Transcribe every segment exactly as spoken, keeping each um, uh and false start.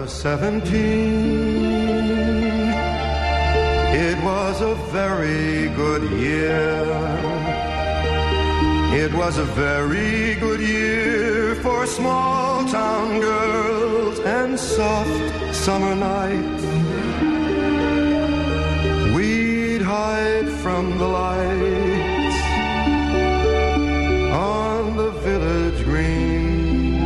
was seventeen, it was a very good year. It was a very good year for small town girls and soft summer nights. We'd hide from the lights on the village green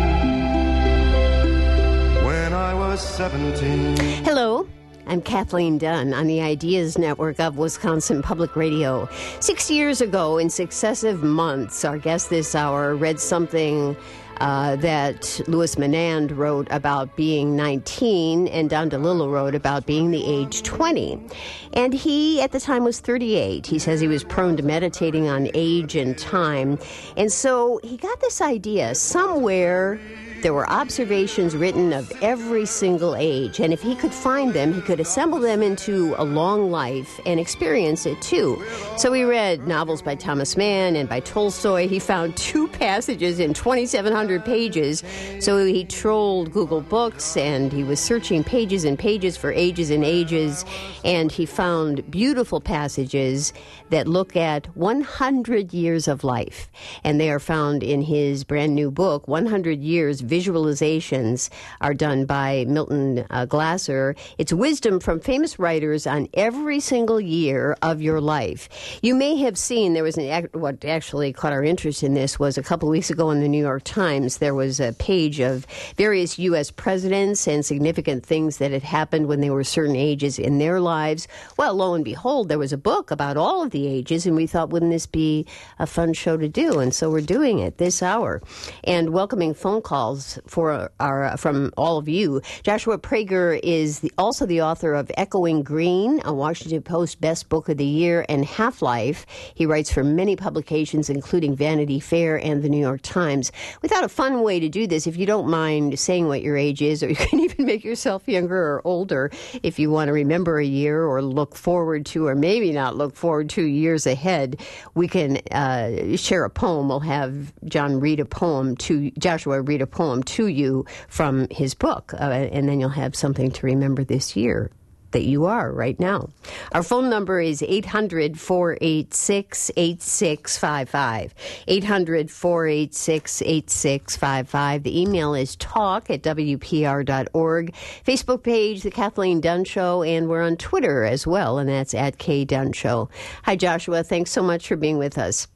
when I was seventeen. Hello. I'm Kathleen Dunn on the Ideas Network of Wisconsin Public Radio. Six years ago, in successive months, our guest this hour read something uh, that Louis Menand wrote about being nineteen, and Don DeLillo wrote about being the age twenty. And he, at the time, was thirty-eight. He says he was prone to meditating on age and time. And so he got this idea somewhere. There were observations written of every single age, and if he could find them, he could assemble them into a long life and experience it too. So he read novels by Thomas Mann and by Tolstoy. He found two passages in twenty-seven hundred pages. So he trolled Google Books, and he was searching pages and pages for ages and ages, and he found beautiful passages that look at one hundred years of life. And they are found in his brand new book, one hundred years Visualizations, are done by Milton uh, Glasser. It's wisdom from famous writers on every single year of your life. You may have seen, there was an, what actually caught our interest in this was a couple of weeks ago in the New York Times, there was a page of various U S presidents and significant things that had happened when they were certain ages in their lives. Well, lo and behold, there was a book about all of the ages, and we thought, wouldn't this be a fun show to do? And so we're doing it this hour and welcoming phone calls for our from all of you. Joshua Prager is the, also the author of Echoing Green, a Washington Post Best Book of the Year, and Half-Life. He writes for many publications, including Vanity Fair and the New York Times. We thought a fun way to do this, if you don't mind saying what your age is, or you can even make yourself younger or older if you want to remember a year or look forward to, or maybe not look forward to years ahead, we can uh, share a poem. We'll have John read a poem to, Joshua read a poem to you from his book, uh, and then you'll have something to remember this year that you are right now. Our phone number is eight hundred, four eight six, eight six five five. eight hundred, four eight six, eight six five five. The email is talk at w p r dot org. Facebook page, The Kathleen Dunn Show, and we're on Twitter as well, and that's at K Dunn Show. Hi, Joshua. Thanks so much for being with us.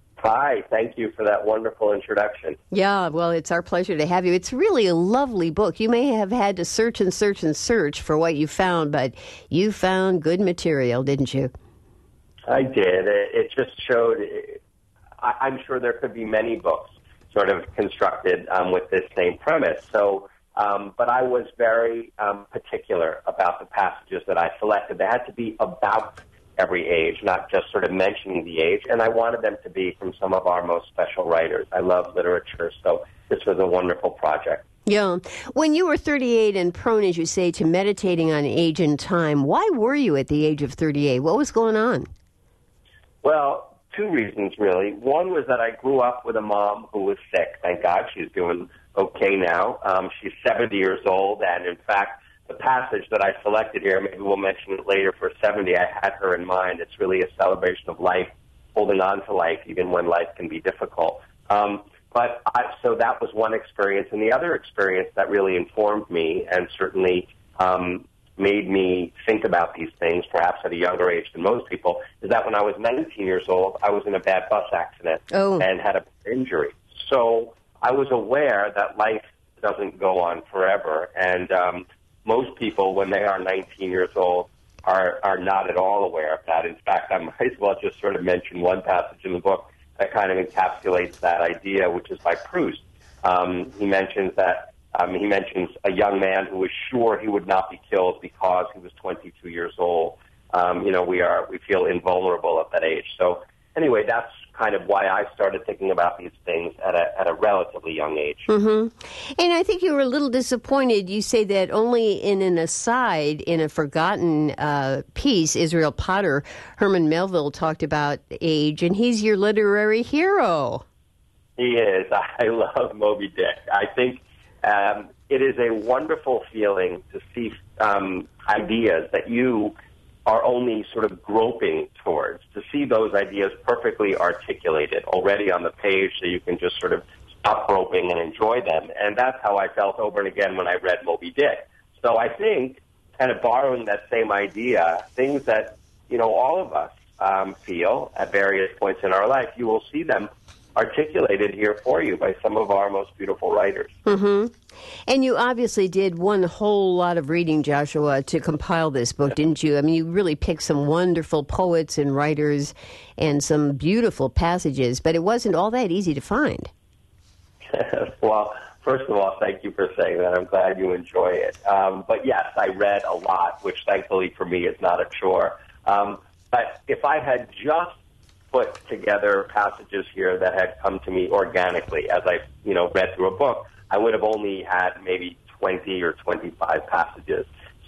Hi, thank you for that wonderful introduction. Yeah, well, it's our pleasure to have you. It's really a lovely book. You may have had to search and search and search for what you found, but you found good material, didn't you? I did. It, it just showed, I, I'm sure there could be many books sort of constructed um, with this same premise. So, um, but I was very um, particular about the passages that I selected. They had to be about every age, not just sort of mentioning the age, and I wanted them to be from some of our most special writers. I love literature, so this was a wonderful project. Yeah. When you were thirty-eight and prone, as you say, to meditating on age and time, why were you at the age of thirty-eight? What was going on? Well, two reasons, really. One was that I grew up with a mom who was sick. Thank God she's doing okay now. Um, she's seventy years old, and in fact, the passage that I selected here, maybe we'll mention it later, for seventy, I had her in mind. It's really a celebration of life, holding on to life, even when life can be difficult. Um, but I, so that was one experience. And the other experience that really informed me and certainly um, made me think about these things, perhaps at a younger age than most people, is that when I was nineteen years old, I was in a bad bus accident oh. and had an injury. So I was aware that life doesn't go on forever. And um, most people, when they are nineteen years old, are, are not at all aware of that. In fact, I might as well just sort of mention one passage in the book that kind of encapsulates that idea, which is by Proust. Um, he mentions that um, he mentions a young man who was sure he would not be killed because he was twenty-two years old. Um, you know, we are we feel invulnerable at that age. So anyway, that's kind of why I started thinking about these things at a at a relatively young age. Mm-hmm. And I think you were a little disappointed. You say that only in an aside, in a forgotten uh, piece, Israel Potter, Herman Melville talked about age, and he's your literary hero. He is. I love Moby Dick. I think um, it is a wonderful feeling to see um, ideas that you are only sort of groping towards, to see those ideas perfectly articulated already on the page so you can just sort of stop groping and enjoy them. And that's how I felt over and again when I read Moby Dick. So I think, kind of borrowing that same idea, things that, you know, all of us um, feel at various points in our life, you will see them articulated here for you by some of our most beautiful writers. Mm-hmm. And you obviously did one whole lot of reading, Joshua, to compile this book, didn't you? I mean, you really picked some wonderful poets and writers and some beautiful passages, but it wasn't all that easy to find. Well, first of all, thank you for saying that. I'm glad you enjoy it. Um, but yes, I read a lot, which thankfully for me is not a chore. Um, but if I had just put together passages here that had come to me organically as I, you know, read through a book, I would have only had maybe twenty or twenty-five passages.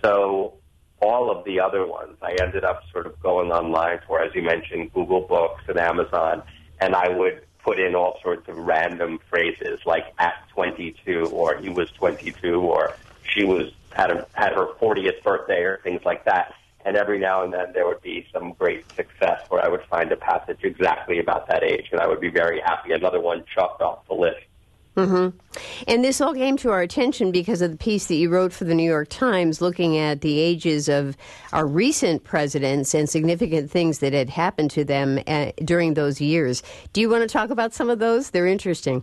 So all of the other ones, I ended up sort of going online for, as you mentioned, Google Books and Amazon, and I would put in all sorts of random phrases like at twenty-two, or he was twenty-two, or she was had, a, had her fortieth birthday, or things like that. And every now and then there would be some great success where I would find a passage exactly about that age, and I would be very happy. Another one chucked off the list. Mm-hmm. And this all came to our attention because of the piece that you wrote for the New York Times looking at the ages of our recent presidents and significant things that had happened to them uh, during those years. Do you want to talk about some of those? They're interesting.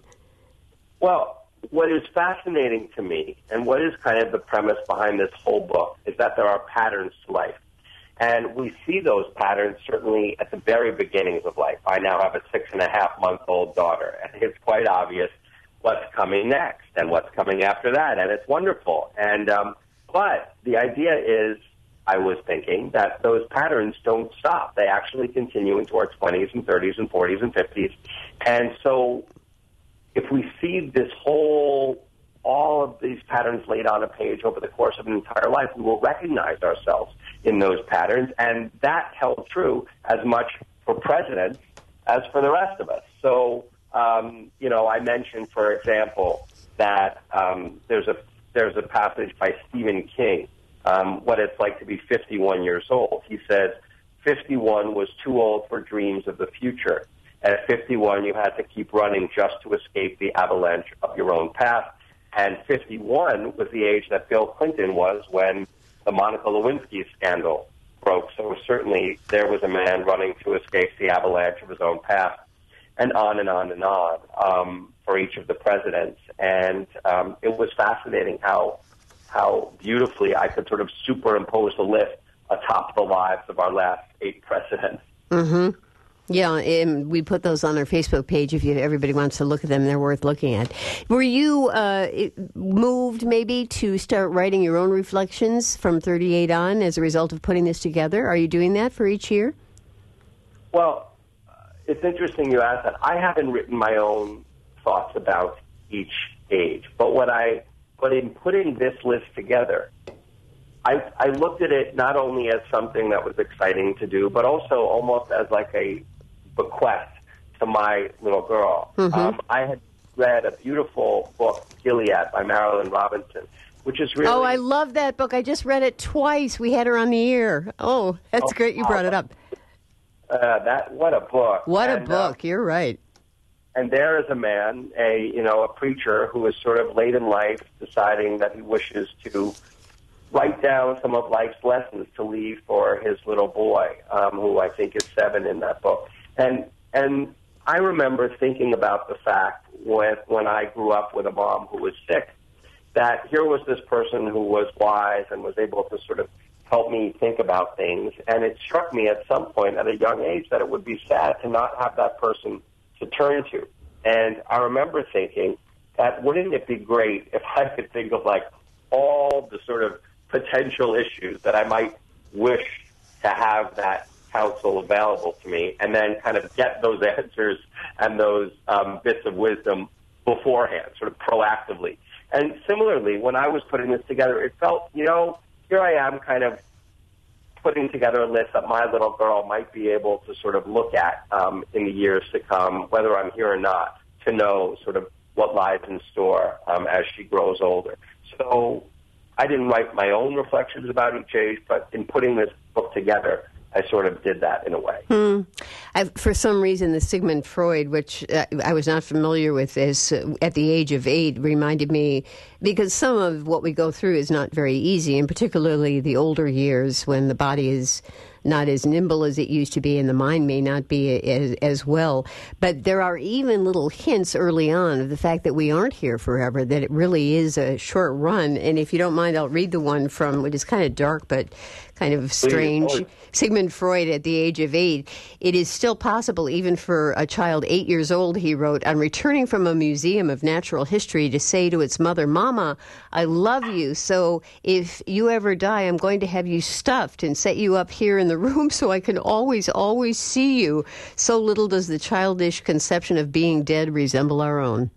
Well, what is fascinating to me, and what is kind of the premise behind this whole book, is that there are patterns to life. And we see those patterns certainly at the very beginnings of life. I now have a six-and-a-half-month-old daughter, and it's quite obvious what's coming next and what's coming after that, and it's wonderful. And um, but the idea is, I was thinking, that those patterns don't stop. They actually continue into our twenties and thirties and forties and fifties. And so if we see this whole, all of these patterns laid on a page over the course of an entire life, we will recognize ourselves in those patterns, and that held true as much for presidents as for the rest of us. So, um, you know, I mentioned, for example, that um, there's a there's a passage by Stephen King, um, what it's like to be fifty-one years old. He says, fifty-one was too old for dreams of the future. At fifty-one, you had to keep running just to escape the avalanche of your own path. And fifty-one was the age that Bill Clinton was when the Monica Lewinsky scandal broke. So certainly there was a man running to escape the avalanche of his own path, and on and on and on um, for each of the presidents. And um, it was fascinating how how beautifully I could sort of superimpose the list atop the lives of our last eight presidents. Mm-hmm. Yeah, and we put those on our Facebook page if you, everybody wants to look at them. They're worth looking at. Were you uh, moved maybe to start writing your own reflections from thirty-eight on as a result of putting this together? Are you doing that for each year? Well, it's interesting you ask that. I haven't written my own thoughts about each age, but what I, but in putting this list together, I, I looked at it not only as something that was exciting to do, but also almost as like a bequest to my little girl. Mm-hmm. Um, I had read a beautiful book, Gilead, by Marilyn Robinson, which is really... Oh, I love that book. I just read it twice. We had her on the air. Oh, that's oh, great you brought it up. Uh, that what a book. What and, a book. Uh, You're right. And there is a man, a you know, a preacher who is sort of late in life deciding that he wishes to write down some of life's lessons to leave for his little boy, um, who I think is seven in that book. And and I remember thinking about the fact when, when I grew up with a mom who was sick, that here was this person who was wise and was able to sort of help me think about things. And it struck me at some point at a young age that it would be sad to not have that person to turn to. And I remember thinking that wouldn't it be great if I could think of like all the sort of potential issues that I might wish to have that counsel available to me, and then kind of get those answers and those um, bits of wisdom beforehand, sort of proactively. And similarly, when I was putting this together, it felt, you know, here I am kind of putting together a list that my little girl might be able to sort of look at um, in the years to come, whether I'm here or not, to know sort of what lies in store um, as she grows older. so I didn't write my own reflections about each age, but in putting this book together, I sort of did that in a way. Hmm. I, for some reason, the Sigmund Freud, which uh, I was not familiar with this uh, at the age of eight, reminded me, because some of what we go through is not very easy, and particularly the older years when the body is not as nimble as it used to be and the mind may not be as, as well. But there are even little hints early on of the fact that we aren't here forever, that it really is a short run. And if you don't mind, I'll read the one from, which is kind of dark but kind of strange. Please. Sigmund Freud at the age of eight. It is still possible, even for a child eight years old, he wrote, on returning from a museum of natural history to say to its mother, "Mama, I love you, so if you ever die, I'm going to have you stuffed and set you up here in the room so I can always, always see you." So little does the childish conception of being dead resemble our own.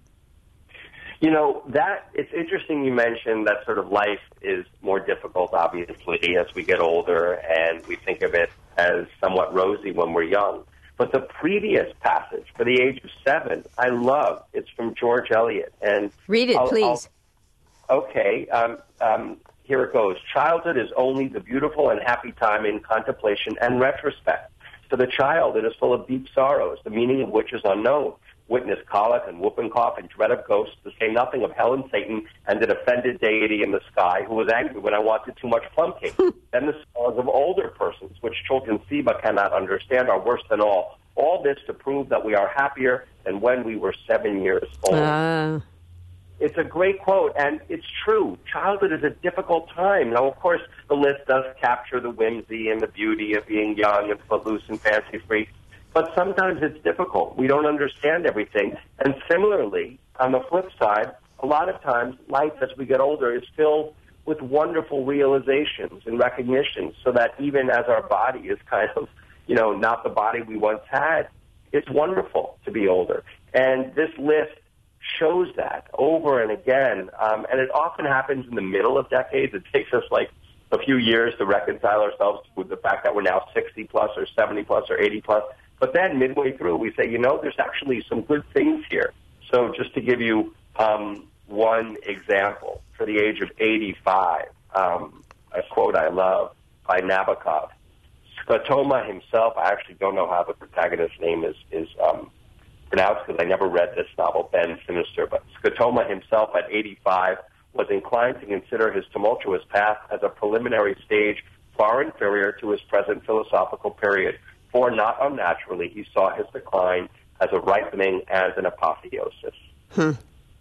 You know, that it's interesting you mentioned that sort of life is more difficult, obviously, as we get older, and we think of it as somewhat rosy when we're young. But the previous passage, for the age of seven, I love. It's from George Eliot. And read it, I'll, please. I'll, okay, um, um, here it goes. Childhood is only the beautiful and happy time in contemplation and retrospect. To the child, it is full of deep sorrows, the meaning of which is unknown. Witness colic and whooping cough and dread of ghosts, to say nothing of hell and Satan and an offended deity in the sky who was angry when I wanted too much plum cake. Then the sorrows of older persons, which children see but cannot understand, are worse than all. All this to prove that we are happier than when we were seven years old. Uh. It's a great quote, and it's true. Childhood is a difficult time. Now, of course, the list does capture the whimsy and the beauty of being young and footloose and fancy-free. But sometimes it's difficult. We don't understand everything. And similarly, on the flip side, a lot of times life as we get older is filled with wonderful realizations and recognitions, so that even as our body is kind of, you know, not the body we once had, it's wonderful to be older. And this list shows that over and again. Um, and it often happens in the middle of decades. It takes us like a few years to reconcile ourselves with the fact that we're now sixty plus or seventy plus or eighty plus. But then midway through, we say, you know, there's actually some good things here. So just to give you um, one example, for the age of eighty-five, um, a quote I love by Nabokov. Skotoma himself, I actually don't know how the protagonist's name is, is um, pronounced because I never read this novel, Ben Sinister, but Skotoma himself at eighty-five was inclined to consider his tumultuous path as a preliminary stage far inferior to his present philosophical period. For not unnaturally, he saw his decline as a ripening and an apotheosis. Hmm.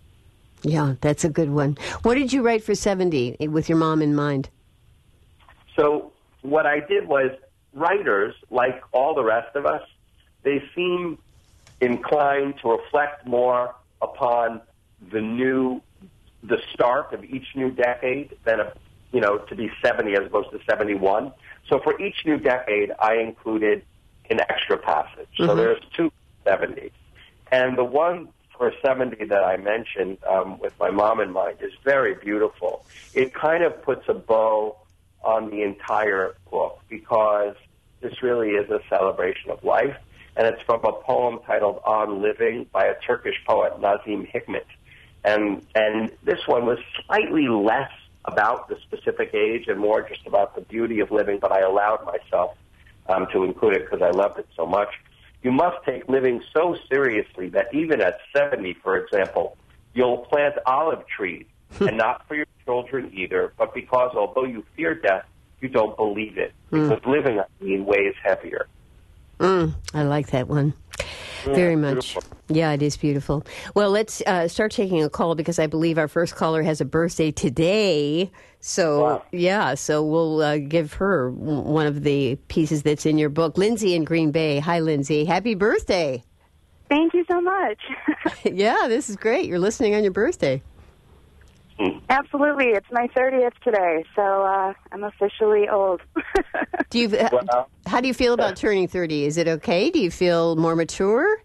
Yeah, that's a good one. What did you write for seventy with your mom in mind? So what I did was, writers, like all the rest of us, they seem inclined to reflect more upon the new, the start of each new decade than, a, you know, to be seventy as opposed to seventy-one. So for each new decade, I included an extra passage. Mm-hmm. So there's two seventies. And the one for seventy that I mentioned um, with my mom in mind is very beautiful. It kind of puts a bow on the entire book because this really is a celebration of life. And it's from a poem titled On Living by a Turkish poet, Nazim Hikmet. And, and this one was slightly less about the specific age and more just about the beauty of living, but I allowed myself um, to include it because I loved it so much. You must take living so seriously that even at seventy, for example, you'll plant olive trees, and not for your children either, but because although you fear death, you don't believe it. Mm. Because living, I mean, weighs heavier. Mm, I like that one. Yeah, very much. Beautiful. Yeah, it is beautiful. Well, let's uh, start taking a call because I believe our first caller has a birthday today. So, wow. yeah, so we'll uh, give her one of the pieces that's in your book. Lindsay in Green Bay. Hi, Lindsay. Happy birthday. Thank you so much. Yeah, this is great. You're listening on your birthday. Absolutely. It's my thirtieth today, so uh, I'm officially old. do you? Uh, how do you feel about turning thirty? Is it okay? Do you feel more mature?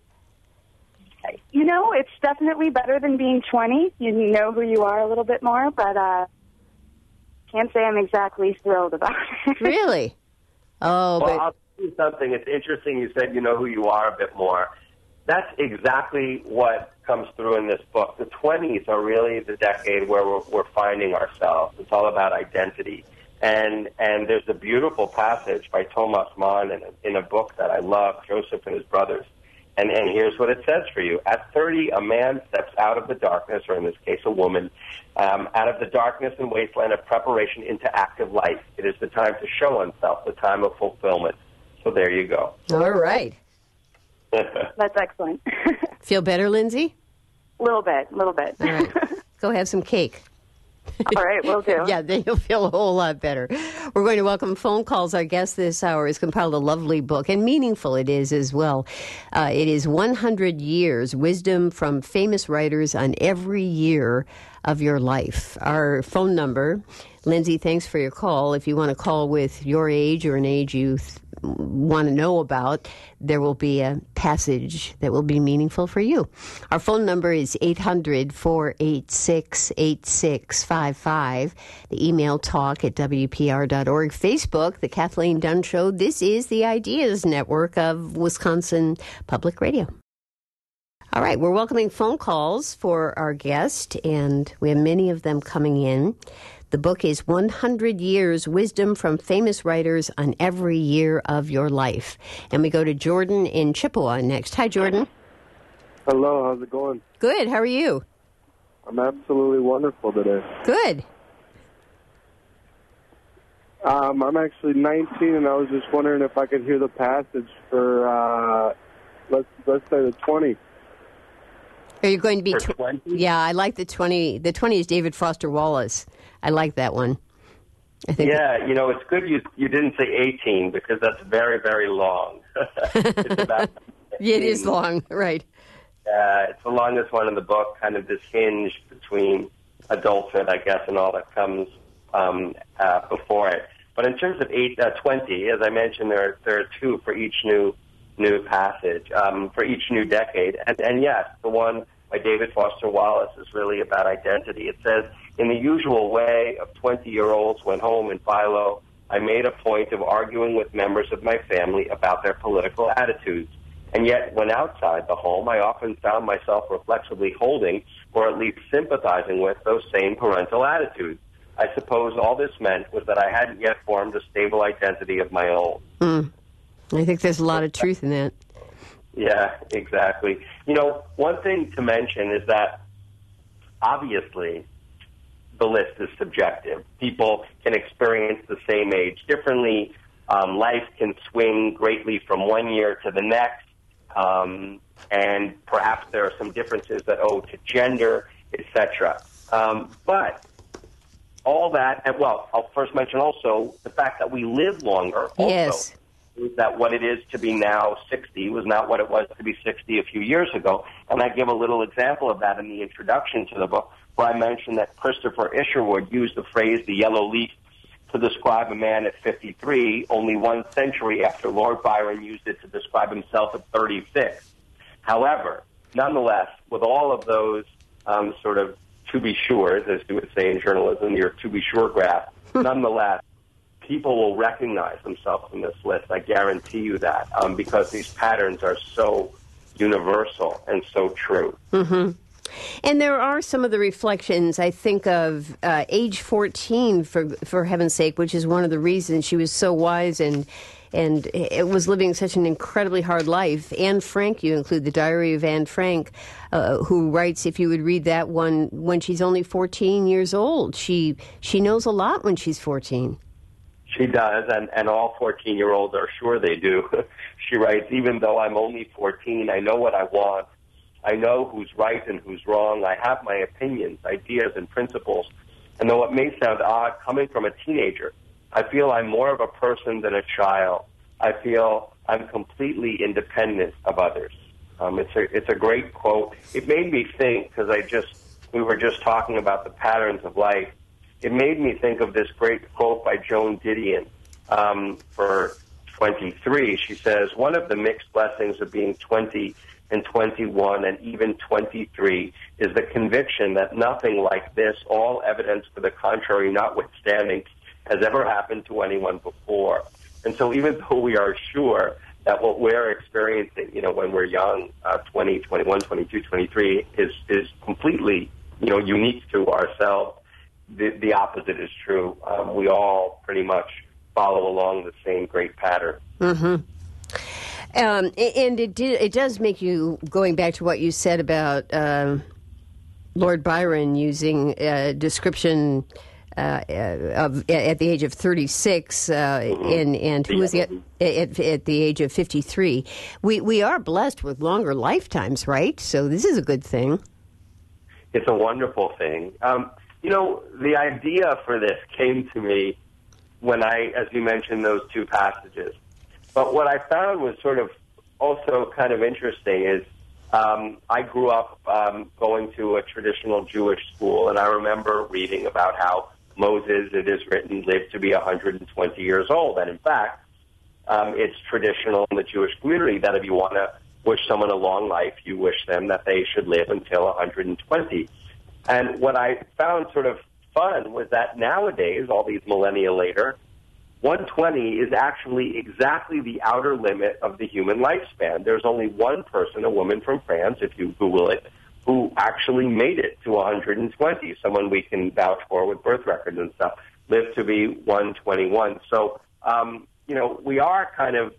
You know, it's definitely better than being twenty. You know who you are a little bit more, but uh, can't say I'm exactly thrilled about it. Really? Oh, well, but... I'll tell you something. It's interesting you said you know who you are a bit more. That's exactly what comes through in this book. The twenties are really the decade where we're, we're finding ourselves. It's all about identity. And and there's a beautiful passage by Thomas Mann in a, in a book that I love, Joseph and His Brothers. And, and here's what it says for you. At thirty, a man steps out of the darkness, or in this case, a woman, um, out of the darkness and wasteland of preparation into active life. It is the time to show oneself, the time of fulfillment. So there you go. All right. That's excellent. Feel better, Lindsay? A little bit, a little bit. All right. Go have some cake. All right, will do. Yeah, then you'll feel a whole lot better. We're going to welcome phone calls. Our guest this hour has compiled a lovely book, and meaningful it is as well. Uh, it is one hundred years, wisdom from famous writers on every year of your life. Our phone number, Lindsay, thanks for your call. If you want to call with your age or an age you th- want to know about, there will be a passage that will be meaningful for you. Our phone number is eight hundred, four eight six, eight six five five. The email talk at W P R dot org. Facebook, The Kathleen Dunn Show. This is the Ideas Network of Wisconsin Public Radio. All right, we're welcoming phone calls for our guest, and we have many of them coming in. The book is one hundred years, Wisdom from Famous Writers on Every Year of Your Life. And we go to Jordan in Chippewa next. Hi, Jordan. Hello, how's it going? Good, how are you? I'm absolutely wonderful today. Good. Um, I'm actually nineteen, and I was just wondering if I could hear the passage for, uh, let's let's say the twenty. Are you going to be... For twenty? Yeah, I like the twenty. The twenty is David Foster Wallace. I like that one. I think Yeah, you know, it's good you you didn't say eighteen, because that's very, very long. It's about Yeah, it is long, right. Uh, it's the longest one in the book, kind of this hinge between adulthood, I guess, and all that comes um, uh, before it. But in terms of eight, uh, twenty, as I mentioned, there are, there are two for each new new passage, um, for each new decade. And, and yes, the one by David Foster Wallace is really about identity. It says, in the usual way of twenty-year-olds went home in Philo, I made a point of arguing with members of my family about their political attitudes. And yet, when outside the home, I often found myself reflexively holding, or at least sympathizing with, those same parental attitudes. I suppose all this meant was that I hadn't yet formed a stable identity of my own. Mm. I think there's a lot of truth in that. Yeah, exactly. You know, one thing to mention is that, obviously, the list is subjective. People can experience the same age differently. Um, life can swing greatly from one year to the next. Um, and perhaps there are some differences that owe to gender, et cetera. Um, but all that, and well, I'll first mention also the fact that we live longer. Also, yes. That what it is to be now sixty was not what it was to be sixty a few years ago. And I give a little example of that in the introduction to the book, where I mentioned that Christopher Isherwood used the phrase the yellow leaf to describe a man at fifty-three, only one century after Lord Byron used it to describe himself at thirty-six. However, nonetheless, with all of those um, sort of to-be-sures, as you would say in journalism, your to-be-sure graph, nonetheless, people will recognize themselves in this list. I guarantee you that, um, because these patterns are so universal and so true. Mm-hmm. And there are some of the reflections, I think of uh, age fourteen, for for heaven's sake, which is one of the reasons she was so wise and and it was living such an incredibly hard life. Anne Frank, you include the Diary of Anne Frank, uh, who writes, if you would read that one, when she's only fourteen years old. She she knows a lot when she's fourteen. She does, and, and all fourteen-year-olds are sure they do. She writes, even though I'm only fourteen, I know what I want. I know who's right and who's wrong. I have my opinions, ideas, and principles. And though it may sound odd coming from a teenager, I feel I'm more of a person than a child. I feel I'm completely independent of others. Um, it's a it's a great quote. It made me think, because I just we were just talking about the patterns of life. It made me think of this great quote by Joan Didion um, for twenty-three. She says, one of the mixed blessings of being twenty and twenty-one and even twenty-three is the conviction that nothing like this, all evidence to the contrary notwithstanding, has ever happened to anyone before. And so even though we are sure that what we're experiencing, you know, when we're young, uh, twenty, twenty-one, twenty-two, twenty-three, is, is completely, you know, unique to ourselves. The, the opposite is true. Um, we all pretty much follow along the same great pattern. Mm-hmm. Um, and it did, it does make you, going back to what you said about uh, Lord Byron using uh, description uh, of at the age of thirty-six, uh, mm-hmm. and and who was the, at, at the age of fifty-three. We we are blessed with longer lifetimes, right? So this is a good thing. It's a wonderful thing. Um, you know, the idea for this came to me when I, as you mentioned, those two passages. But what I found was sort of also kind of interesting is um, I grew up um, going to a traditional Jewish school, and I remember reading about how Moses, it is written, lived to be one hundred twenty years old. And in fact, um, it's traditional in the Jewish community that if you want to wish someone a long life, you wish them that they should live until one hundred twenty. And what I found sort of fun was that nowadays, all these millennia later, one hundred twenty is actually exactly the outer limit of the human lifespan. There's only one person, a woman from France, if you Google it, who actually made it to one hundred twenty, someone we can vouch for with birth records and stuff, lived to be one hundred twenty-one. So, um, you know, we are kind of,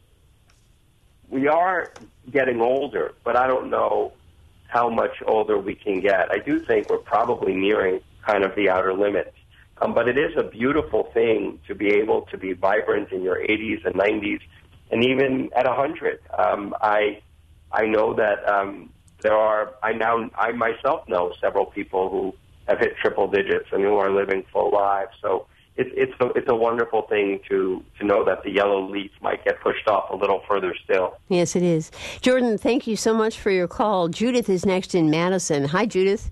we are getting older, but I don't know how much older we can get. I do think we're probably nearing kind of the outer limits. Um, but it is a beautiful thing to be able to be vibrant in your eighties and nineties, and even at one hundred. Um, I I know that um, there are. I now I myself know several people who have hit triple digits and who are living full lives. So it's it's a, it's a wonderful thing to to know that the yellow leaf might get pushed off a little further still. Yes, it is. Jordan, thank you so much for your call. Judith is next in Madison. Hi, Judith.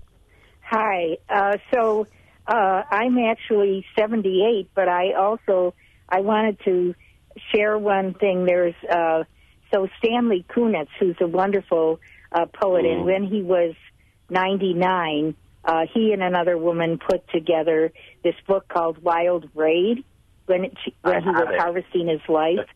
Hi. Uh, so. Uh, I'm actually seventy-eight, but I also, I wanted to share one thing. There's, uh, so Stanley Kunitz, who's a wonderful uh, poet, mm. and when he was ninety-nine, uh, he and another woman put together this book called Wild Raid, when, it, when he was harvesting his life.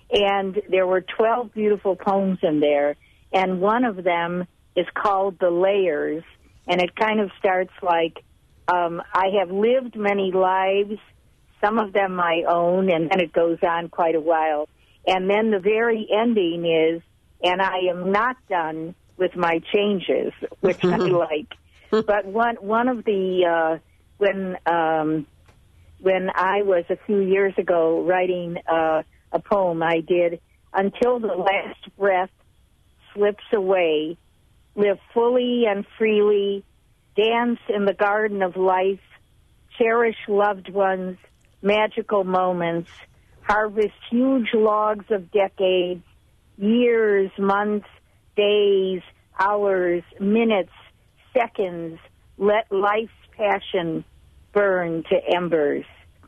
And there were twelve beautiful poems in there, and one of them is called The Layers, and it kind of starts like, Um, I have lived many lives, some of them my own, and then it goes on quite a while. And then the very ending is, and I am not done with my changes, which I like. But one one of the, uh, when um, when I was a few years ago writing uh, a poem, I did, until the last breath slips away, live fully and freely, dance in the garden of life, cherish loved ones, magical moments, harvest huge logs of decades, years, months, days, hours, minutes, seconds, let life's passion burn to embers.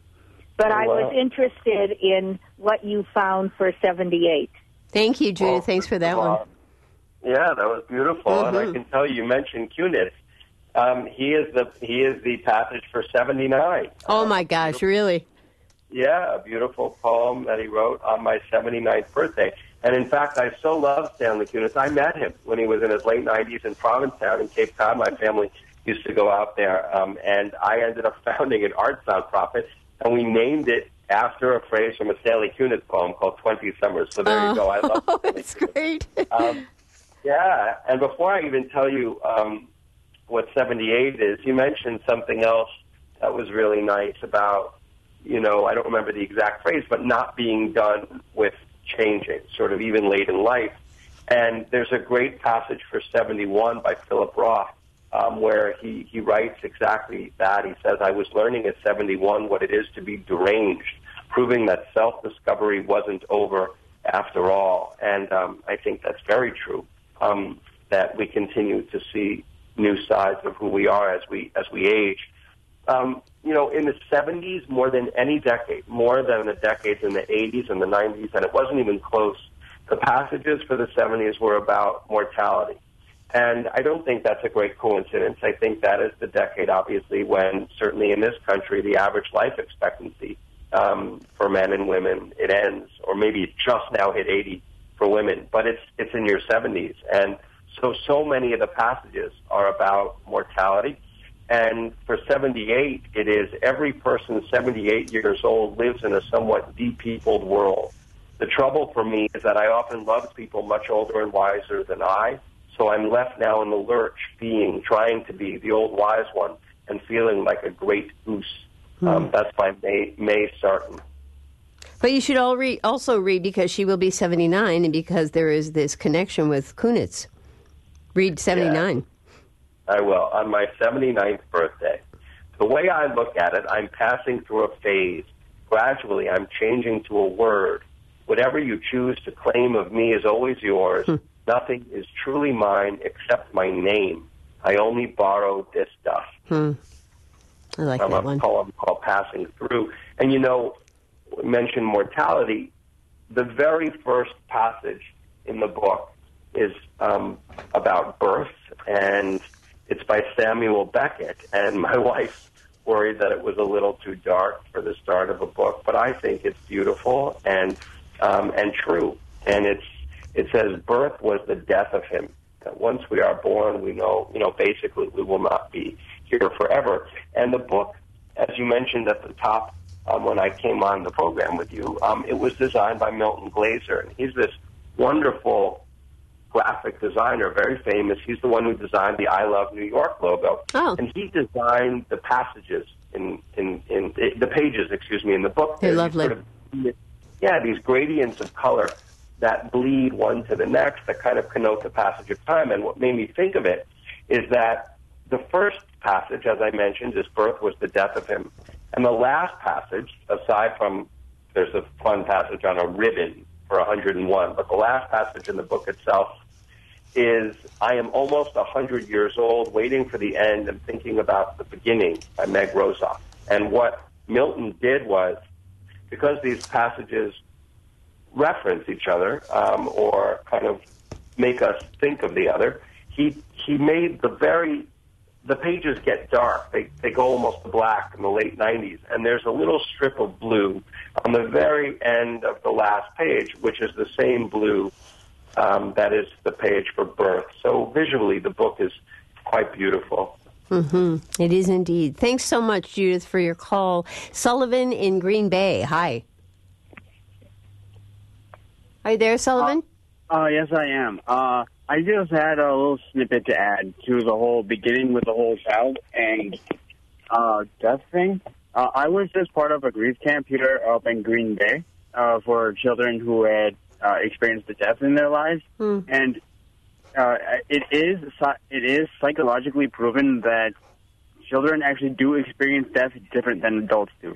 But oh, I wow. was interested in what you found for seventy-eight. Thank you, Judith. Well, Thanks for that uh, one. Yeah, that was beautiful. Mm-hmm. And I can tell you, you mentioned Kunitz. Um, he is the he is the passage for seventy-nine. Oh my gosh, really? Yeah, a beautiful poem that he wrote on my seventy-ninth birthday. And in fact, I so love Stanley Kunitz. I met him when he was in his late nineties in Provincetown in Cape Cod. My family used to go out there, um, and I ended up founding an arts nonprofit, and we named it after a phrase from a Stanley Kunitz poem called twenty Summers. So there oh. you go. I love oh, that's great. um, yeah, and before I even tell you um, what seventy-eight is, you mentioned something else that was really nice about, you know, I don't remember the exact phrase, but not being done with changing, sort of even late in life. And there's a great passage for seventy-one by Philip Roth, um, where he, he writes exactly that. He says, I was learning at seventy-one what it is to be deranged, proving that self-discovery wasn't over after all. And um, I think that's very true, um, that we continue to see new sides of who we are as we as we age. Um, you know, in the seventies, more than any decade, more than the decades in the eighties and the nineties, and it wasn't even close, the passages for the seventies were about mortality. And I don't think that's a great coincidence. I think that is the decade, obviously, when certainly in this country, the average life expectancy um, for men and women, it ends, or maybe it just now hit eighty for women, but it's it's in your seventies. And so, so many of the passages are about mortality. And for seventy-eight, it is every person seventy-eight years old lives in a somewhat de-peopled world. The trouble for me is that I often love people much older and wiser than I, so I'm left now in the lurch, being, trying to be the old wise one and feeling like a great goose. Hmm. Um, that's by May, May Sarton. But you should all read, also read because she will be seventy-nine and because there is this connection with Kunitz. Read seventy-nine. Yeah. I will, on my seventy-ninth birthday. The way I look at it, I'm passing through a phase. Gradually, I'm changing to a word. Whatever you choose to claim of me is always yours. Hmm. Nothing is truly mine except my name. I only borrow this stuff. Hmm. I like From that a one. poem called Passing Through. And, you know, mention mortality. The very first passage in the book is um, about birth, and it's by Samuel Beckett, and my wife worried that it was a little too dark for the start of a book, but I think it's beautiful and um, and true. And it's it says, birth was the death of him. That once we are born, we know, you know, basically we will not be here forever. And the book, as you mentioned at the top um, when I came on the program with you, um, it was designed by Milton Glaser, and he's this wonderful graphic designer, very famous. He's the one who designed the I Love New York logo. Oh. And he designed the passages in, in, in, in the pages, excuse me, in the book. They're lovely. Sort of, yeah, these gradients of color that bleed one to the next that kind of connote the passage of time. And what made me think of it is that the first passage, as I mentioned, his birth was the death of him. And the last passage, aside from, there's a fun passage on a ribbon for one hundred and one, but the last passage in the book itself is, I am almost one hundred years old, waiting for the end and thinking about the beginning, by Meg Rosoff. And what Milton did was, because these passages reference each other um, or kind of make us think of the other, he he made the very, the pages get dark. They, they go almost to black in the late nineties, and there's a little strip of blue on the very end of the last page, which is the same blue Um, that is the page for birth. So visually, the book is quite beautiful. Mm-hmm. It is indeed. Thanks so much, Judith, for your call. Sullivan in Green Bay. Hi. Are you there, Sullivan? Uh, uh, yes, I am. Uh, I just had a little snippet to add to the whole beginning with the whole child and uh, death thing. Uh, I was just part of a grief camp here up in Green Bay uh, for children who had Uh, experienced the death in their lives, mm. and uh, it is it is psychologically proven that children actually do experience death different than adults do.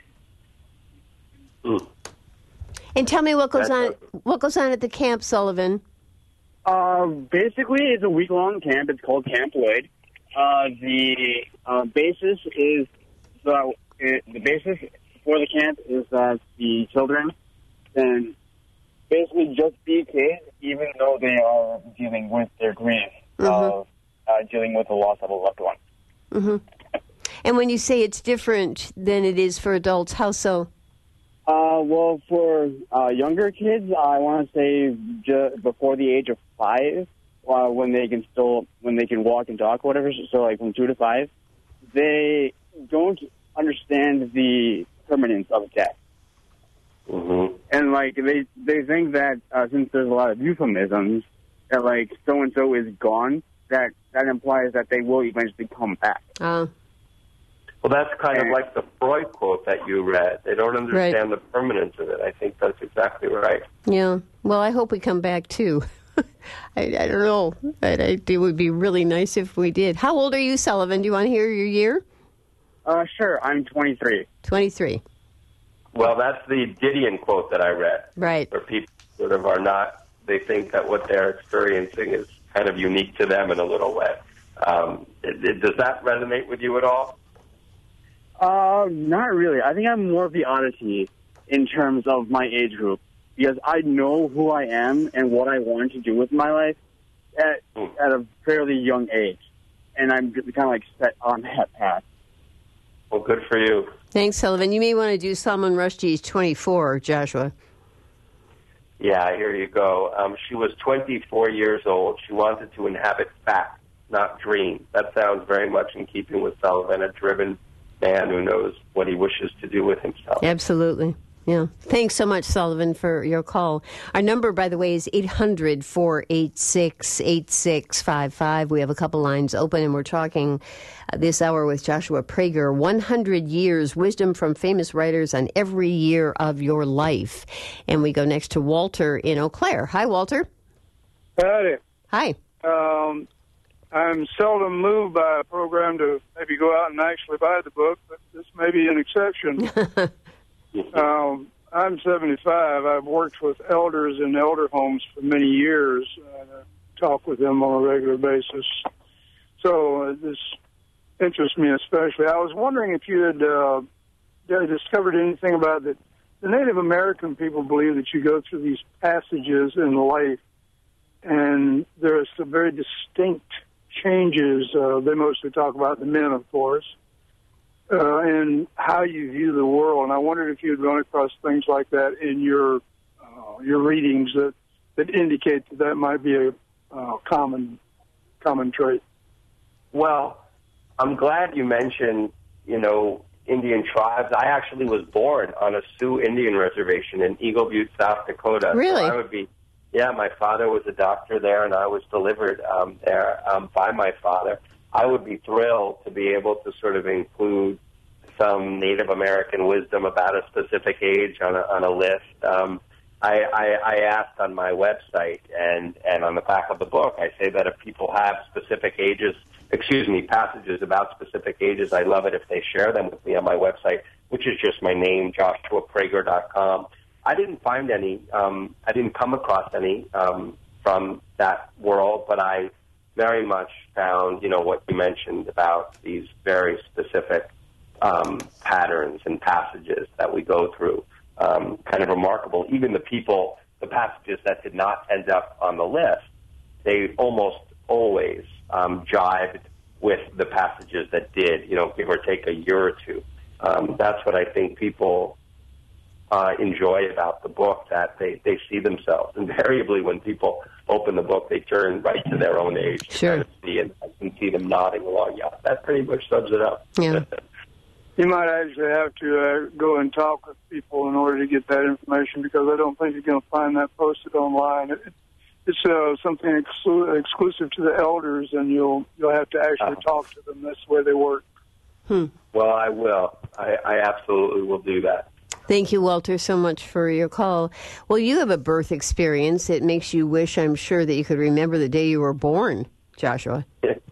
Mm. And tell me what goes on what goes on at the camp, Sullivan. Uh, basically, it's a week long camp. It's called Camp Lloyd. Uh, the uh, basis is the it, the basis for the camp is that the children can basically just be kids, even though they are dealing with their grief mm-hmm. of uh, dealing with the loss of a loved one. Mm-hmm. And when you say it's different than it is for adults, how so? Uh, well, for uh, younger kids, I want to say ju- before the age of five, uh, when they can still when they can walk and talk, whatever. So, like from two to five, they don't understand the permanence of death. Mm-hmm. And, like, they they think that uh, since there's a lot of euphemisms, that, like, so-and-so is gone, that, that implies that they will eventually come back. Uh, well, that's kind and, of like the Freud quote that you read. They don't understand right. the permanence of it. I think that's exactly right. Yeah. Well, I hope we come back, too. I, I don't know. I, I, it would be really nice if we did. How old are you, Sullivan? Do you want to hear your year? Uh, sure. I'm twenty-three. twenty-three. Well, that's the Gideon quote that I read. Right. Where people sort of are not, they think that what they're experiencing is kind of unique to them in a little way. Um, it, it, does that resonate with you at all? Uh, not really. I think I'm more of the oddity in terms of my age group, because I know who I am and what I want to do with my life at, mm. at a fairly young age. And I'm kind of like set on that path. Well, good for you. Thanks, Sullivan. You may want to do Salman Rushdie's twenty-four, Joshua. Yeah, here you go. Um, she was twenty-four years old. She wanted to inhabit fact, not dream. That sounds very much in keeping with Sullivan, a driven man who knows what he wishes to do with himself. Absolutely. Yeah. Thanks so much, Sullivan, for your call. Our number, by the way, is eight hundred, four eight six, eight six five five. We have a couple lines open, and we're talking uh, this hour with Joshua Prager, one hundred years, wisdom from famous writers on every year of your life. And we go next to Walter in Eau Claire. Hi, Walter. Howdy. Hi. Um, I'm seldom moved by a program to maybe go out and actually buy the book, but this may be an exception. Um, I'm seventy-five. I've worked with elders in elder homes for many years. And I talk with them on a regular basis. So uh, this interests me especially. I was wondering if you had uh, discovered anything about that. The Native American people believe that you go through these passages in life, and there are some very distinct changes. Uh, they mostly talk about the men, of course. Uh, and how you view the world, and I wondered if you'd run across things like that in your uh, your readings that, that indicate that that might be a uh, common common trait. Well, I'm glad you mentioned, you know, Indian tribes. I actually was born on a Sioux Indian reservation in Eagle Butte, South Dakota. Really? So I would be, yeah. My father was a doctor there, and I was delivered um, there um, by my father. I would be thrilled to be able to sort of include some Native American wisdom about a specific age on a, on a list. Um, I, I, I asked on my website and, and on the back of the book, I say that if people have specific ages, excuse me, passages about specific ages, I love it if they share them with me on my website, which is just my name, joshua prager dot com. I didn't find any, um, I didn't come across any um, from that world, but I very much found, you know, what you mentioned about these very specific um, patterns and passages that we go through. Um, kind of remarkable. Even the people, the passages that did not end up on the list, they almost always um, jived with the passages that did, you know, give or take a year or two. Um, that's what I think people uh, enjoy about the book, that they, they see themselves. Invariably, when people open the book, they turn right to their own age. Sure. To see, and I can see them nodding along. Yeah, that pretty much sums it up. Yeah. You might actually have to uh, go and talk with people in order to get that information, because I don't think you're going to find that posted online. It, it's uh, something exclu- exclusive to the elders, and you'll you'll have to actually uh-huh. talk to them. That's the way they work. Hmm. Well, I will. I, I absolutely will do that. Thank you, Walter, so much for your call. Well, you have a birth experience. It makes you wish, I'm sure, that you could remember the day you were born, Joshua.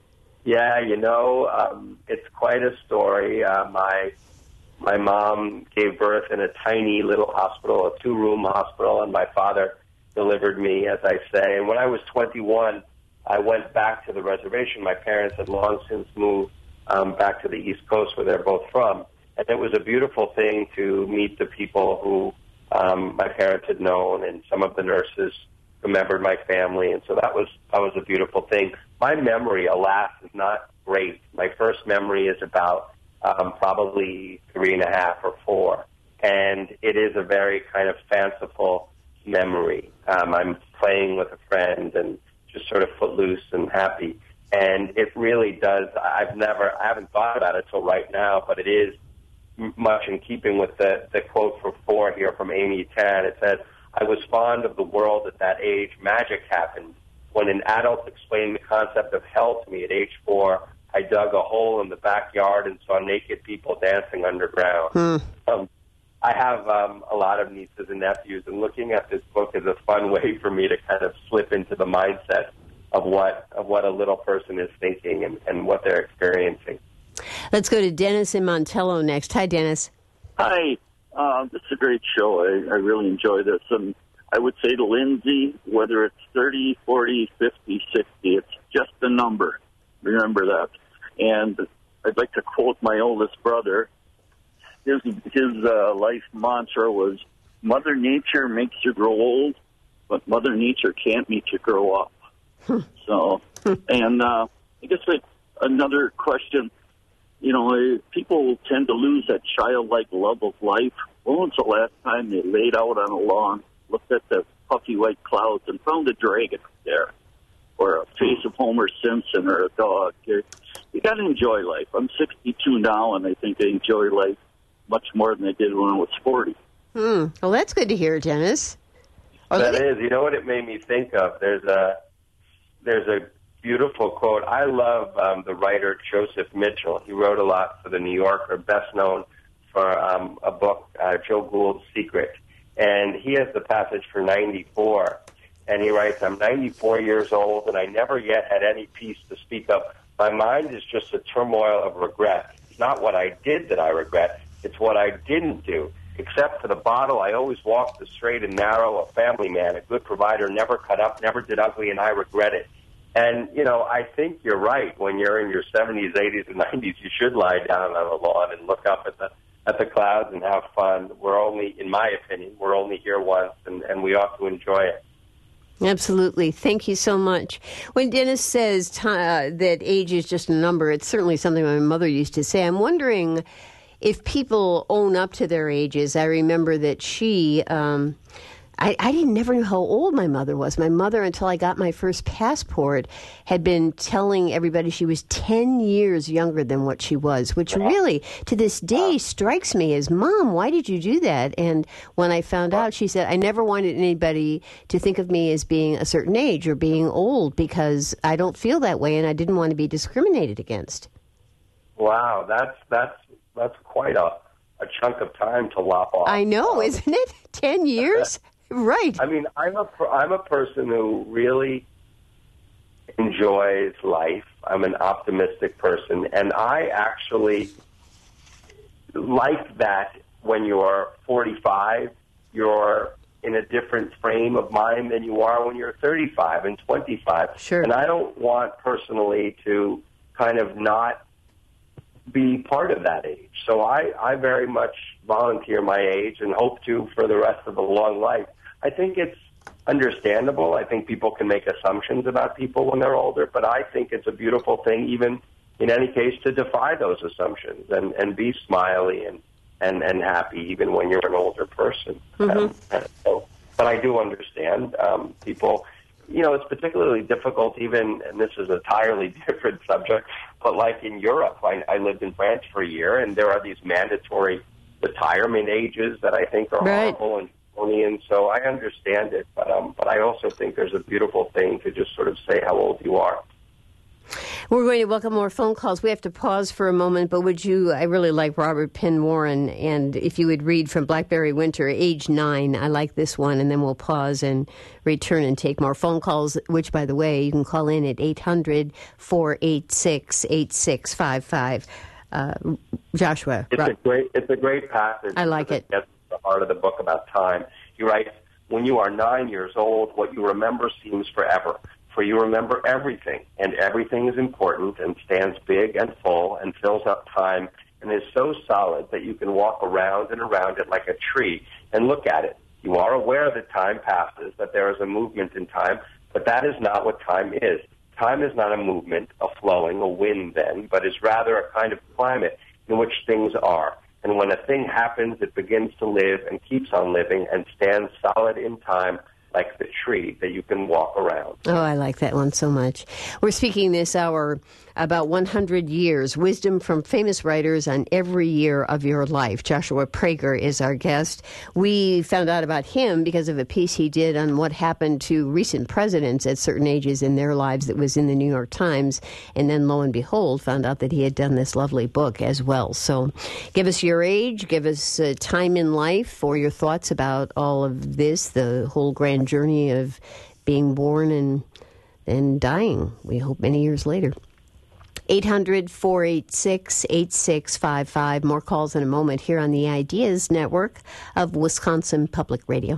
Yeah, you know, um, it's quite a story. Uh, my my mom gave birth in a tiny little hospital, a two-room hospital, and my father delivered me, as I say. And when I was twenty-one, I went back to the reservation. My parents had long since moved um, back to the East Coast, where they're both from. And it was a beautiful thing to meet the people who um, my parents had known, and some of the nurses remembered my family, and so that was that was a beautiful thing. My memory, alas, is not great. My first memory is about um, probably three and a half or four, and it is a very kind of fanciful memory. Um, I'm playing with a friend and just sort of footloose and happy, and it really does. I've never, I haven't thought about it till right now, but it is much in keeping with the, the quote for four here from Amy Tan. It says, "I was fond of the world at that age. Magic happened. When an adult explained the concept of hell to me at age four, I dug a hole in the backyard and saw naked people dancing underground." Hmm. Um, I have um, a lot of nieces and nephews, and looking at this book is a fun way for me to kind of slip into the mindset of what of what a little person is thinking and, and what they're experiencing. Let's go to Dennis in Montello next. Hi, Dennis. Hi. Uh, this is a great show. I, I really enjoy this. And I would say to Lindsay, whether it's thirty, forty, fifty, sixty, it's just a number. Remember that. And I'd like to quote my oldest brother. His, his uh, life mantra was, "Mother Nature makes you grow old, but Mother Nature can't make you grow up." So, and uh, I guess like another question, you know, people tend to lose that childlike love of life. When was the last time they laid out on a lawn, looked at the puffy white clouds and found a dragon there, or a face of Homer Simpson, or a dog. You, you got to enjoy life. I'm sixty-two now, and I think I enjoy life much more than I did when I was forty. Hmm. Well, that's good to hear, Dennis. Oh, that is. You know what it made me think of? There's a there's a beautiful quote. I love um, the writer Joseph Mitchell. He wrote a lot for the New Yorker, best known for um, a book, uh, Joe Gould's Secret. And he has the passage for ninety-four. And he writes, I'm ninety-four years old, and I never yet had any peace to speak of. My mind is just a turmoil of regret. It's not what I did that I regret. It's what I didn't do. Except for the bottle, I always walked the straight and narrow, a family man, a good provider, never cut up, never did ugly, and I regret it. And, you know, I think you're right. When you're in your seventies, eighties, and nineties, you should lie down on the lawn and look up at the at the clouds and have fun. We're only, in my opinion, we're only here once, and, and we ought to enjoy it. Absolutely. Thank you so much. When Dennis says t- uh, that age is just a number, it's certainly something my mother used to say. I'm wondering if people own up to their ages. I remember that she, um, I, I didn't never know how old my mother was. My mother, until I got my first passport, had been telling everybody she was ten years younger than what she was, which really, to this day, strikes me as, Mom, why did you do that? And when I found out, she said, I never wanted anybody to think of me as being a certain age or being old because I don't feel that way and I didn't want to be discriminated against. Wow, that's that's that's quite a, a chunk of time to lop off. I know, um, isn't it? Ten years? Right. I mean, I'm a, I'm a person who really enjoys life. I'm an optimistic person, and I actually like that when you're forty-five, you're in a different frame of mind than you are when you're thirty-five and twenty-five. Sure. And I don't want personally to kind of not be part of that age. So I, I very much volunteer my age and hope to for the rest of a long life. I think it's understandable. I think people can make assumptions about people when they're older, but I think it's a beautiful thing, even in any case, to defy those assumptions and, and be smiley and, and, and happy even when you're an older person. Mm-hmm. Um, and so, but I do understand um, people. You know, it's particularly difficult even, and this is an entirely different subject, but like in Europe, I, I lived in France for a year, and there are these mandatory retirement ages that I think are right. horrible and and so I understand it, but um, but I also think there's a beautiful thing to just sort of say how old you are. We're going to welcome more phone calls. We have to pause for a moment, but would you, I really like Robert Penn Warren, and if you would read from Blackberry Winter, age nine, I like this one, and then we'll pause and return and take more phone calls, which, by the way, you can call in at eight hundred, four eight six, eight six five five. Uh, Joshua. It's Rob- a great, it's a great passage. I like it. That's the heart of the book about time. He writes, when you are nine years old, what you remember seems forever. For you remember everything, and everything is important and stands big and full and fills up time and is so solid that you can walk around and around it like a tree and look at it. You are aware that time passes, that there is a movement in time, but that is not what time is. Time is not a movement, a flowing, a wind then, but is rather a kind of climate in which things are. And when a thing happens, it begins to live and keeps on living and stands solid in time like the tree that you can walk around. Oh, I like that one so much. We're speaking this hour about one hundred years, wisdom from famous writers on every year of your life. Joshua Prager is our guest. We found out about him because of a piece he did on what happened to recent presidents at certain ages in their lives that was in the New York Times, and then lo and behold, found out that he had done this lovely book as well. So give us your age, give us uh, time in life, or your thoughts about all of this, the whole grand journey of being born and and dying, we hope many years later. eight hundred, four eight six, eight six five five. More calls in a moment here on the Ideas Network of Wisconsin Public Radio.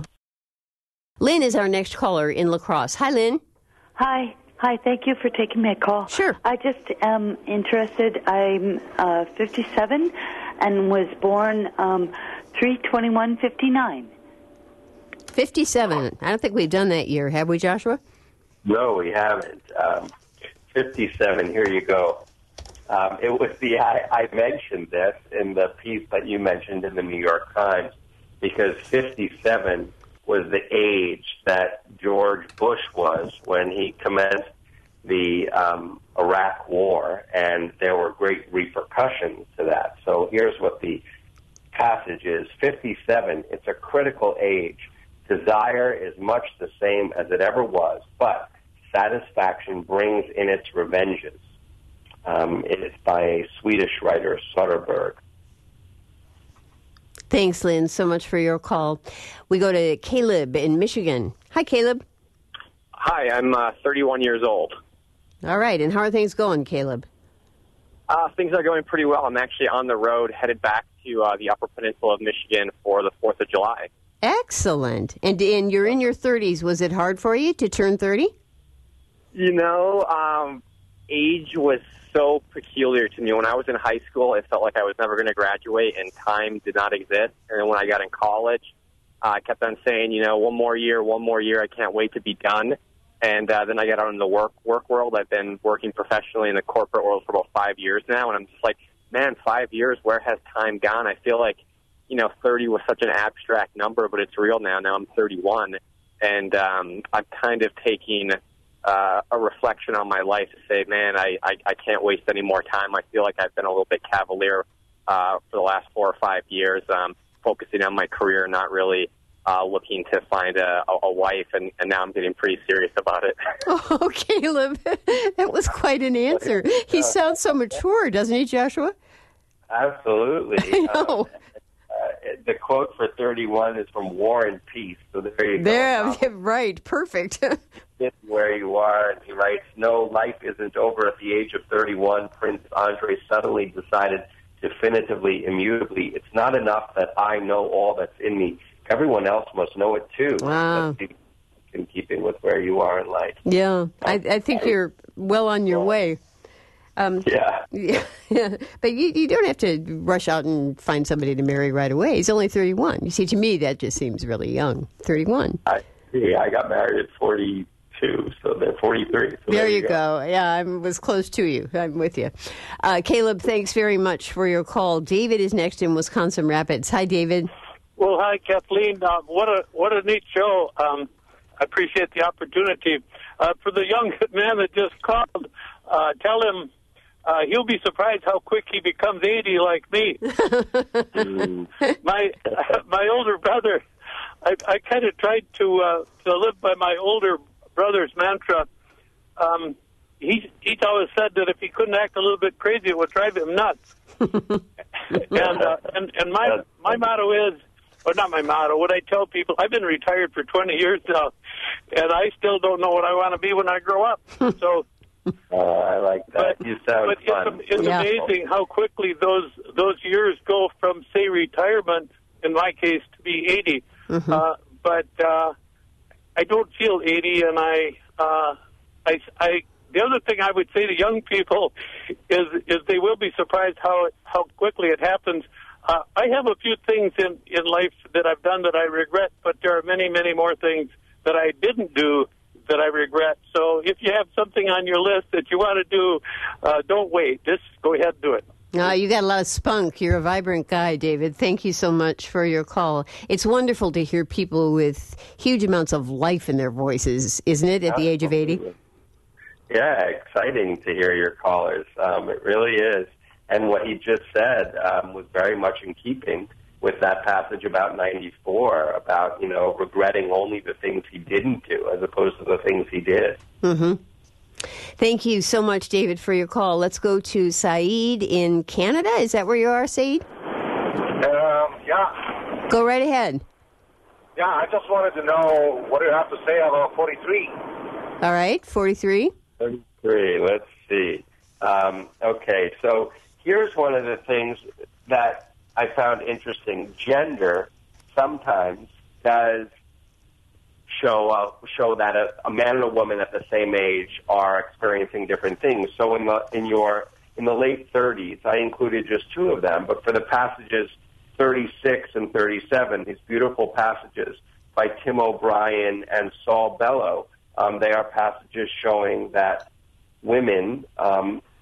Lynn is our next caller in La Crosse. Hi, Lynn. Hi. Hi, thank you for taking my call. Sure. I just am interested. I'm uh, fifty-seven and was born um, three twenty-one fifty-nine. fifty-seven. I don't think we've done that year, have we, Joshua? No, we haven't. Um, fifty-seven, here you go. Um, it was the, I, I mentioned this in the piece that you mentioned in the New York Times, because fifty-seven was the age that George Bush was when he commenced the um, Iraq War, and there were great repercussions to that. So here's what the passage is. fifty-seven, it's a critical age. Desire is much the same as it ever was, but satisfaction brings in its revenges. Um, it is by a Swedish writer, Soderbergh. Thanks, Lynn, so much for your call. We go to Caleb in Michigan. Hi, Caleb. Hi, I'm uh, thirty-one years old. All right, and how are things going, Caleb? Uh, things are going pretty well. I'm actually on the road, headed back to uh, the Upper Peninsula of Michigan for the fourth of July. Excellent. And, and you're in your thirties. Was it hard for you to turn thirty? You know, um, age was so peculiar to me. When I was in high school, it felt like I was never going to graduate, and time did not exist. And then when I got in college, uh, I kept on saying, you know, one more year, one more year, I can't wait to be done. And uh, then I got out in the work work world. I've been working professionally in the corporate world for about five years now, and I'm just like, man, five years, where has time gone? I feel like, you know, thirty was such an abstract number, but it's real now. Now I'm thirty-one, and um, I'm kind of taking uh, a reflection on my life to say, man, I, I, I can't waste any more time. I feel like I've been a little bit cavalier uh, for the last four or five years, um, focusing on my career, not really uh, looking to find a, a wife, and, and now I'm getting pretty serious about it. Oh, Caleb, that was quite an answer. He sounds so mature, doesn't he, Joshua? Absolutely. I know. Um, uh, the quote for thirty-one is from War and Peace. So there you go. There, right, perfect. Where you are, and he writes, no, life isn't over at the age of thirty-one. Prince Andre suddenly decided definitively, immutably, it's not enough that I know all that's in me. Everyone else must know it too. Wow. That's in keeping with where you are in life. Yeah, I, I think you're well on your way. Um, yeah. yeah. But you, you don't have to rush out and find somebody to marry right away. He's only thirty-one. You see, to me, that just seems really young. thirty-one. I, yeah, I got married at forty-two, so they're forty-three. So there, there you you go. go. Yeah, I was close to you. I'm with you. Uh, Caleb, thanks very much for your call. David is next in Wisconsin Rapids. Hi, David. Well, hi, Kathleen. Uh, what a what a neat show. Um, I appreciate the opportunity. Uh, for the young man that just called, uh, tell him uh, he'll be surprised how quick he becomes eighty like me. my my older brother, I, I kind of tried to uh, to live by my older brother's mantra. Um, he he's always said that if he couldn't act a little bit crazy, it would drive him nuts. and uh, and and my my motto is. Or not my motto, what I tell people, I've been retired for twenty years now, and I still don't know what I want to be when I grow up. So, uh, I like that. But, you sound but fun. It's, it's yeah. amazing how quickly those those years go from, say, retirement, in my case, to be eighty. Mm-hmm. Uh, but uh, I don't feel eighty, and I, uh, I, I, the other thing I would say to young people is is they will be surprised how how quickly it happens. Uh, I have a few things in, in life that I've done that I regret, but there are many, many more things that I didn't do that I regret. So if you have something on your list that you want to do, uh, don't wait. Just go ahead and do it. Uh, you got a lot of spunk. You're a vibrant guy, David. Thank you so much for your call. It's wonderful to hear people with huge amounts of life in their voices, isn't it, at the age of eighty? Yeah, exciting to hear your callers. Um, it really is. And what he just said um, was very much in keeping with that passage about ninety-four, about, you know, regretting only the things he didn't do as opposed to the things he did. Mm-hmm. Thank you so much, David, for your call. Let's go to Saeed in Canada. Is that where you are, Saeed? Um, yeah. Go right ahead. Yeah, I just wanted to know what do you have to say about forty-three? All right, forty-three. forty-three, let's see. Um, okay, so here's one of the things that I found interesting. Gender sometimes does show uh, show that a, a man and a woman at the same age are experiencing different things. So in the in your in the late thirties, I included just two of them, but for the passages thirty-six and thirty-seven, these beautiful passages by Tim O'Brien and Saul Bellow, um, they are passages showing that women um,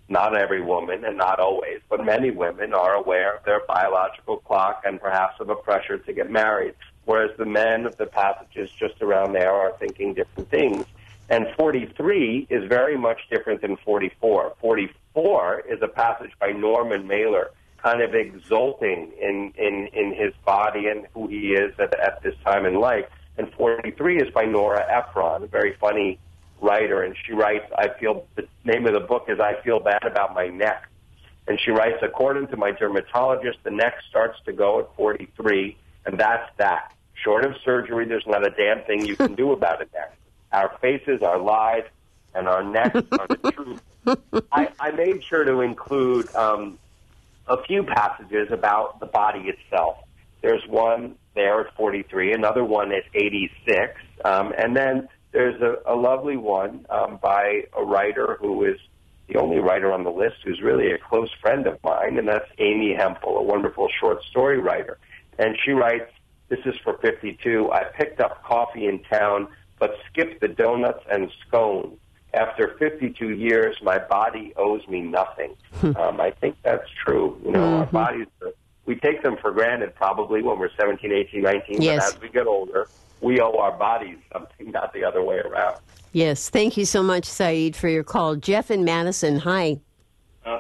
not every woman and not always, but many women are aware of their biological clock and perhaps of a pressure to get married, whereas the men of the passages just around there are thinking different things. And forty-three is very much different than forty-four. forty-four is a passage by Norman Mailer, kind of exulting in, in, in his body and who he is at, at this time in life. And forty-three is by Nora Ephron, a very funny writer, and she writes, I feel, the name of the book is I Feel Bad About My Neck. And she writes, according to my dermatologist, the neck starts to go at forty-three, and that's that. Short of surgery, there's not a damn thing you can do about it there. Our faces are lies, and our necks are the truth. I, I made sure to include um, a few passages about the body itself. There's one there at forty-three, another one at eighty-six, um, and then there's a, a lovely one um, by a writer who is the only writer on the list who's really a close friend of mine, and that's Amy Hempel, a wonderful short story writer. And she writes, this is for fifty-two, I picked up coffee in town, but skipped the donuts and scones. After fifty-two years, my body owes me nothing. um, I think that's true. You know, mm-hmm. our bodies, are, we take them for granted probably when we're seventeen, eighteen, nineteen, yes. But as we get older, we owe our bodies something, not the other way around. Yes. Thank you so much, Saeed, for your call. Jeff in Madison, hi. Uh,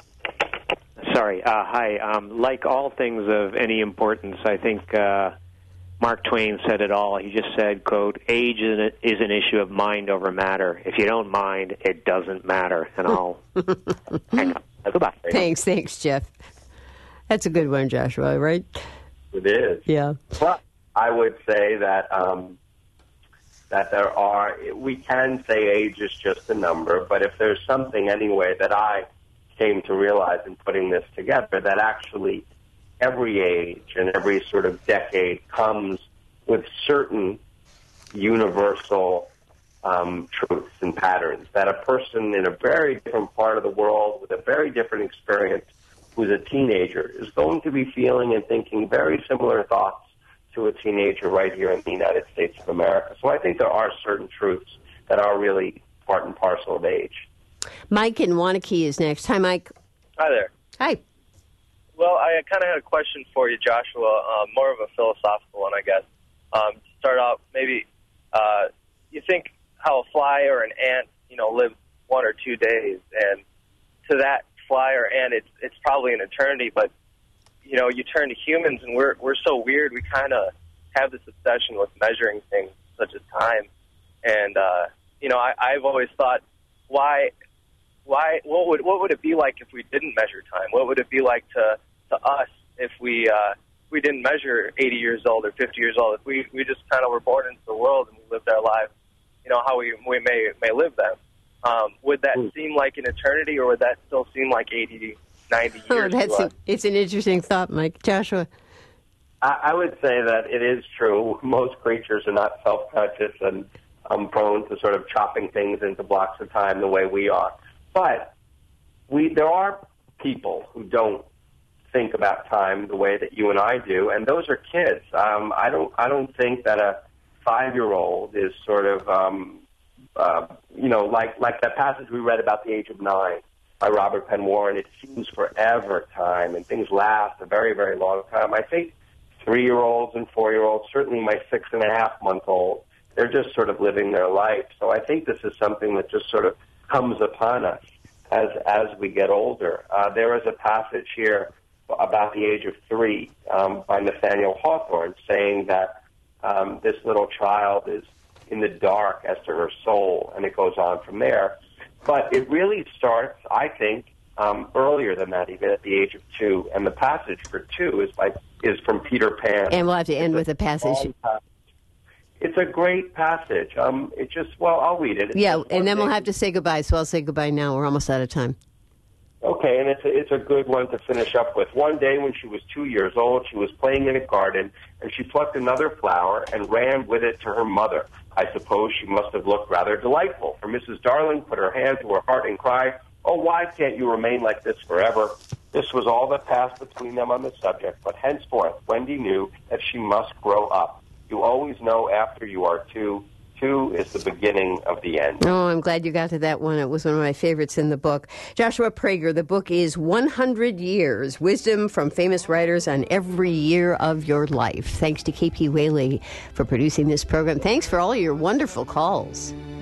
sorry. Uh, hi. Um, like all things of any importance, I think uh, Mark Twain said it all. He just said, quote, age is an issue of mind over matter. If you don't mind, it doesn't matter. And I'll hang up. Goodbye. Thanks. Thanks, Jeff. That's a good one, Joshua, right? It is. Yeah. But I would say that um, that there are, we can say age is just a number, but if there's something anyway that I came to realize in putting this together, that actually every age and every sort of decade comes with certain universal um, truths and patterns, that a person in a very different part of the world with a very different experience who's a teenager is going to be feeling and thinking very similar thoughts to a teenager right here in the United States of America. So I think there are certain truths that are really part and parcel of age. Mike in Wanakee is next. Hi, Mike. Hi there. Hi. Well, I kind of had a question for you, Joshua, um, more of a philosophical one, I guess. Um, to start off, maybe uh, you think how a fly or an ant, you know, lives one or two days, and to that fly or ant, it's, it's probably an eternity, but you know, you turn to humans, and we're we're so weird. We kind of have this obsession with measuring things, such as time. And uh, you know, I, I've always thought, why, why, what would what would it be like if we didn't measure time? What would it be like to to us if we uh, we didn't measure eighty years old or fifty years old? If we we just kind of were born into the world and we lived our lives, you know, how we we may may live them. Um, would that mm. seem like an eternity, or would that still seem like eighty? ninety years. Oh, that's a, it's an interesting thought, Mike. Joshua? I, I would say that it is true. Most creatures are not self-conscious and um, prone to sort of chopping things into blocks of time the way we are. But we there are people who don't think about time the way that you and I do, and those are kids. Um, I don't I don't think that a five-year-old is sort of, um, uh, you know, like, like that passage we read about the age of nine. By Robert Penn Warren, it seems forever time, and things last a very, very long time. I think three-year-olds and four-year-olds, certainly my six-and-a-half-month-old, they're just sort of living their life. So I think this is something that just sort of comes upon us as as we get older. Uh, there is a passage here about the age of three um, by Nathaniel Hawthorne saying that um, this little child is in the dark as to her soul, and it goes on from there. But it really starts, I think, um, earlier than that, even at the age of two. And the passage for two is by is from Peter Pan. And we'll have to end it's with a passage. passage. It's a great passage. Um, it just, well, I'll read it. It's yeah, and then we'll have to say goodbye, so I'll say goodbye now. We're almost out of time. Okay, and it's a, it's a good one to finish up with. One day when she was two years old, she was playing in a garden, and she plucked another flower and ran with it to her mother. I suppose she must have looked rather delightful, for Missus Darling put her hand to her heart and cried, "Oh, why can't you remain like this forever?" This was all that passed between them on the subject, but henceforth Wendy knew that she must grow up. You always know after you are two, too is the beginning of the end. Oh, I'm glad you got to that one. It was one of my favorites in the book. Joshua Prager, the book is one hundred years, Wisdom from Famous Writers on Every Year of Your Life. Thanks to K P Whaley for producing this program. Thanks for all your wonderful calls.